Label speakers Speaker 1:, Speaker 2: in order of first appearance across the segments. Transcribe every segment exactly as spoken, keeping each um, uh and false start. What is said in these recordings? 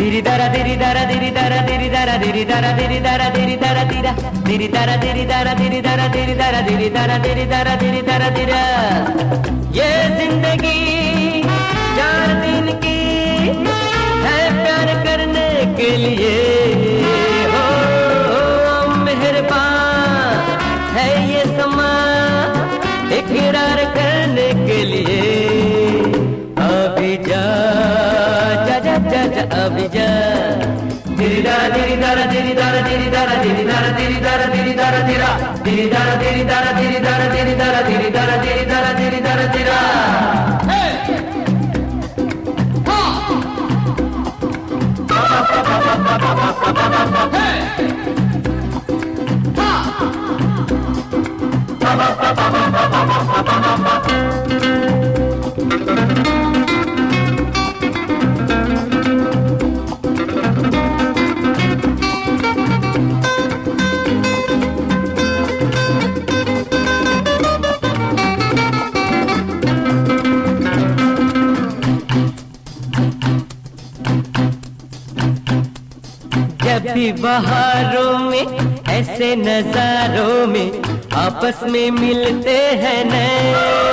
Speaker 1: Diri dara diri dara diri dara diri dara diri dara diri dara diri dara dira diri dara diri dara diri dara diri dara diri dara diri dara diri dara dira ये जिंदगी चार दिन की है प्यार करने के लिए हो मेहरबान है ये समा इकरार करने के लिए अभी जा अभी जा दिरी दारा दिरी दारा दिरी दारा दिरी दारा दिरी दारा दिरी दारा दिरी दारा दिरा दिरी दारा दिरी दारा दिरी दारा दिरी दारा दिरी दारा दिरी दारा दिरी दारा दिरा जब भी बहारों में ऐसे नजारों में आपस में मिलते हैं नैन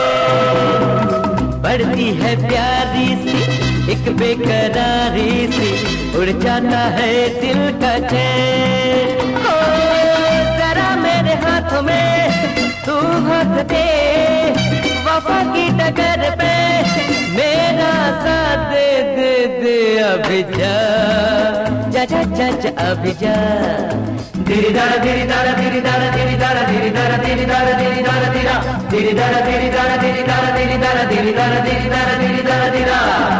Speaker 1: बढ़ती है प्यारी सी एक बेकरारी सी उड़ जाता है दिल का चैन हो जरा मेरे हाथों में तू हाथ दे वफा की डगर पे मेरा साथ दे दे दे अभी जा जा जा जा जा अभी जा दिरी दारा दिरी दारा दिरी दारा दिरी दारा दिरी दारा दिरी दारा दिरी दारा दिरा दिरी दारा दिरी दारा दिरी दारा दिरी दारा दिरी दारा दिरी दारा दिरी दारा दिरा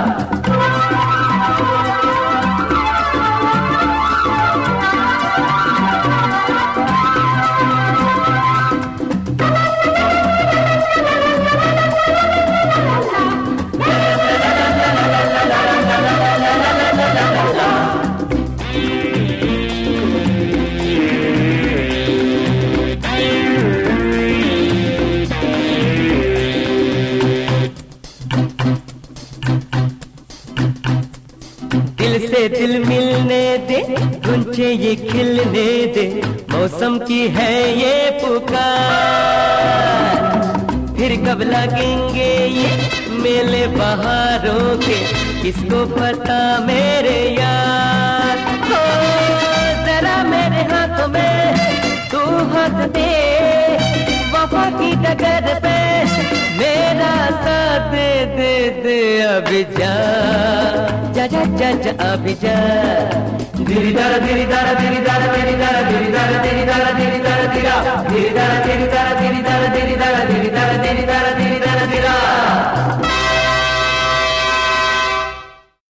Speaker 1: दिल से दिल मिलने दे गुंजे ये खिलने दे मौसम की है ये पुकार फिर कब लगेंगे ये मेले बहारों के किसको पता मेरे यार हो जरा मेरे हाथों में तू हाथ दे वफा की डगर पे मेरा साथ दे दे दे अभी जा जा जा जा जा अभी जा दिरी दारा दिरी दारा दिरी दारा